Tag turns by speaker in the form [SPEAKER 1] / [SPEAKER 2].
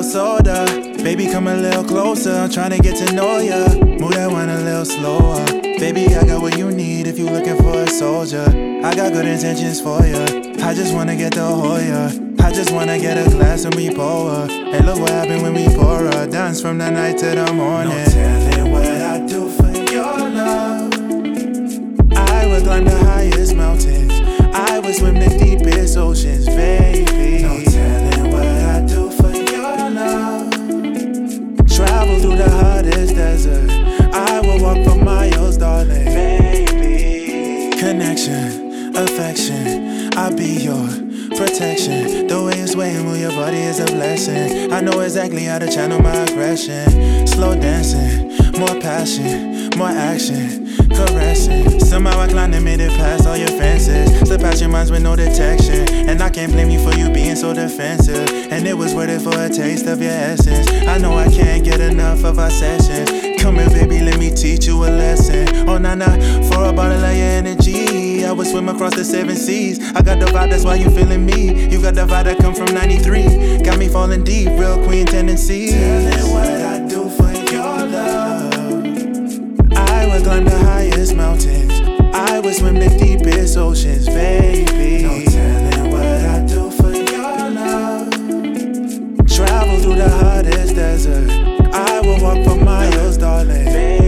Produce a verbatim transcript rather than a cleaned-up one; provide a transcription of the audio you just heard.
[SPEAKER 1] little soda. Baby, come a little closer, I'm trying to get to know ya. Move that one a little slower. Baby, I got what you need if you looking for a soldier. I got good intentions for ya. I just wanna get to Hoya. I just wanna get a glass and we pour her. And look what happened when we pour her. Dance from the night to the morning. No telling what I do for your love. I would climb the highest mountains. I would swim the deepest oceans, baby. No telling what I do for your love. Travel through the hottest desert. I will walk for miles, darling, baby. Connection, affection, I'll be your protection. The way it's swaying, move your body is a blessing. I know exactly how to channel my aggression. Slow dancing, more passion, more action, caressing. Somehow I climbed and made it past all your fences. Slip past your minds with no detection. And I can't blame you for you being so defensive. And it was worth it for a taste of your essence. I know I can't get enough of our sessions. Come here, baby, let me teach you a lesson. Oh, nah, nah, for a bottle of your energy, I would swim across the seven seas. I got the vibe, that's why you feeling me. You got the vibe that come from ninety-three. Got me falling deep, real queen tendencies. Telling what I do for your love. I would climb the highest mountains. I would swim the deepest oceans, baby. No telling what I do for your love. Travel through the hottest desert. I will walk for miles, darling, baby.